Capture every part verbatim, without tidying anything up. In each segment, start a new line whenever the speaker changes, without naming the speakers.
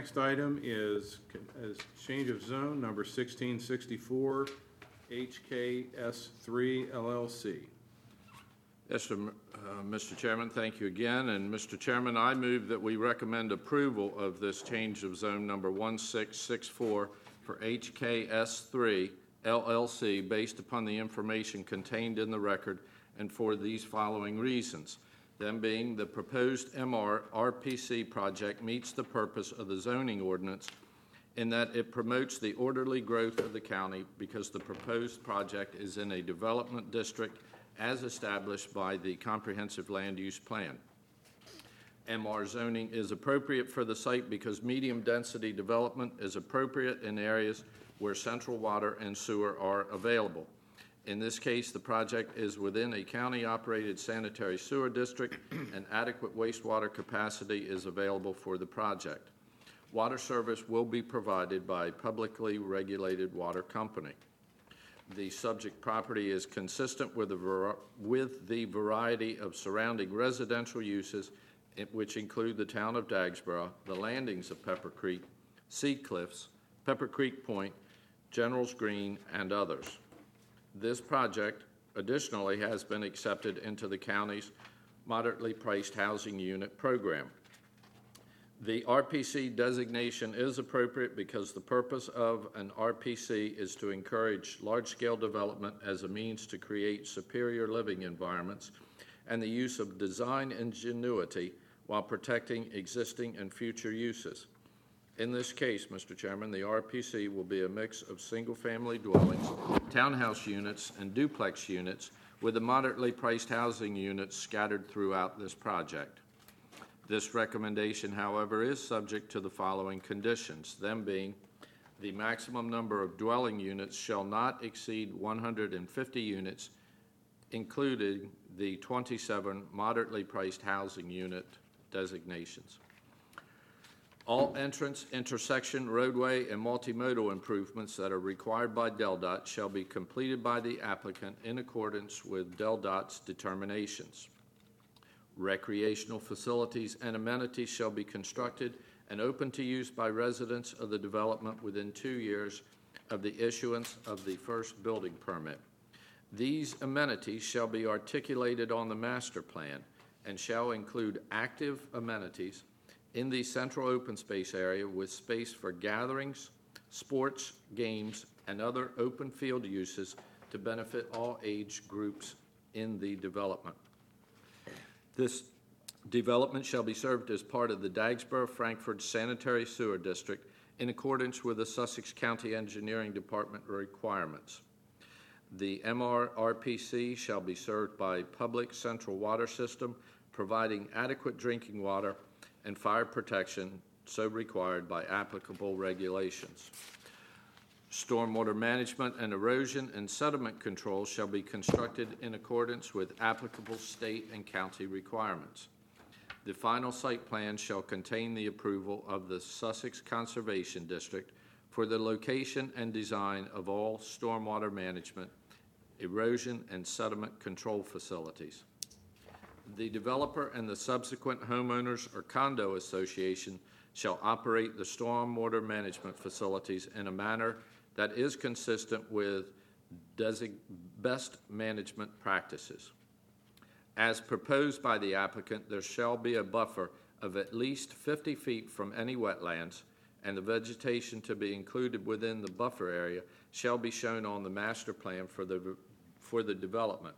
next item is, is change of zone number sixteen sixty-four, H K S three L L C.
Yes, sir, uh, Mister Chairman, thank you again. And Mister Chairman, I move that we recommend approval of this change of zone number one six six four for H K S three L L C based upon the information contained in the record and for these following reasons. Them being the proposed M R R P C project meets the purpose of the zoning ordinance in that it promotes the orderly growth of the county because the proposed project is in a development district as established by the Comprehensive Land Use Plan. M R zoning is appropriate for the site because medium density development is appropriate in areas where central water and sewer are available. In this case, the project is within a county-operated sanitary sewer district and adequate wastewater capacity is available for the project. Water service will be provided by a publicly regulated water company. The subject property is consistent with the, with the variety of surrounding residential uses, which include the town of Dagsboro, the landings of Pepper Creek, Sea Cliffs, Pepper Creek Point, General's Green, and others. This project additionally has been accepted into the county's moderately priced housing unit program. The R P C designation is appropriate because the purpose of an R P C is to encourage large-scale development as a means to create superior living environments and the use of design ingenuity while protecting existing and future uses. In this case, Mister Chairman, the R P C will be a mix of single-family dwellings, townhouse units, and duplex units with the moderately priced housing units scattered throughout this project. This recommendation, however, is subject to the following conditions, them being the maximum number of dwelling units shall not exceed one hundred fifty units, including the twenty-seven moderately priced housing unit designations. All entrance, intersection, roadway, and multimodal improvements that are required by DelDOT shall be completed by the applicant in accordance with DelDOT's determinations. Recreational facilities and amenities shall be constructed and open to use by residents of the development within two years of the issuance of the first building permit. These amenities shall be articulated on the master plan and shall include active amenities in the central open space area with space for gatherings, sports, games, and other open field uses to benefit all age groups in the development. This development shall be served as part of the Dagsboro-Frankford Sanitary Sewer District in accordance with the Sussex County Engineering Department requirements. The M R R P C shall be served by public central water system, providing adequate drinking water and fire protection so required by applicable regulations. Stormwater management and erosion and sediment control shall be constructed in accordance with applicable state and county requirements. The final site plan shall contain the approval of the Sussex Conservation District for the location and design of all stormwater management, erosion, and sediment control facilities. The developer and the subsequent homeowners or condo association shall operate the stormwater management facilities in a manner that is consistent with design- best management practices. As proposed by the applicant, there shall be a buffer of at least fifty feet from any wetlands, and the vegetation to be included within the buffer area shall be shown on the master plan for the, for the development.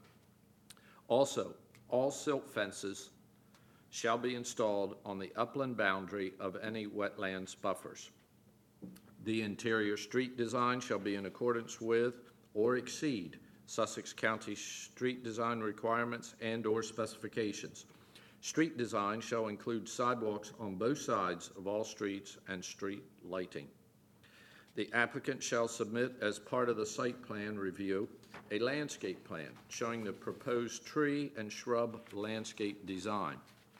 Also, all silt fences shall be installed on the upland boundary of any wetlands buffers. The interior street design shall be in accordance with or exceed Sussex County street design requirements and or specifications. Street design shall include sidewalks on both sides of all streets and street lighting. The applicant shall submit as part of the site plan review a landscape plan showing the proposed tree and shrub landscape design.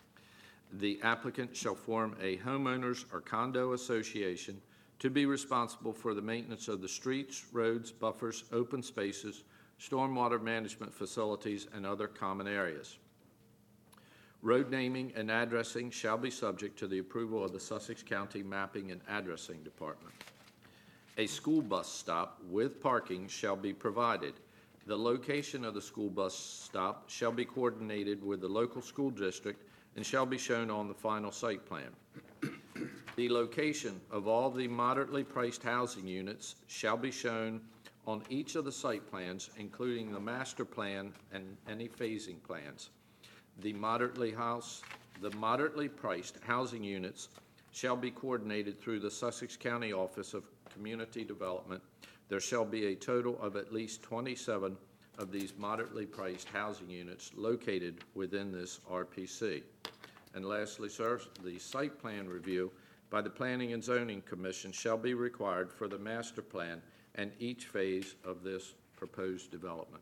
The applicant shall form a homeowners or condo association to be responsible for the maintenance of the streets, roads, buffers, open spaces, stormwater management facilities, and other common areas. Road naming and addressing shall be subject to the approval of the Sussex County Mapping and Addressing Department. A school bus stop with parking shall be provided. The location of the school bus stop shall be coordinated with the local school district and shall be shown on the final site plan. The location of all the moderately priced housing units shall be shown on each of the site plans, including the master plan and any phasing plans. The moderately house, the moderately priced housing units shall be coordinated through the Sussex County Office of Community Development. There shall be a total of at least twenty-seven of these moderately priced housing units located within this R P C. And lastly, sir, the site plan review by the Planning and Zoning Commission shall be required for the master plan and each phase of this proposed development.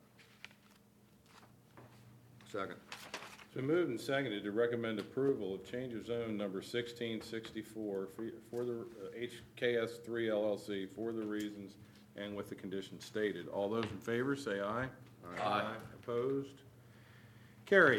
Second.
It's been moved and seconded to recommend approval of change of zone number sixteen sixty-four for for the uh, H K S three L L C for the reasons and with the conditions stated. All those in favor say aye.
Aye.
Opposed? Carried.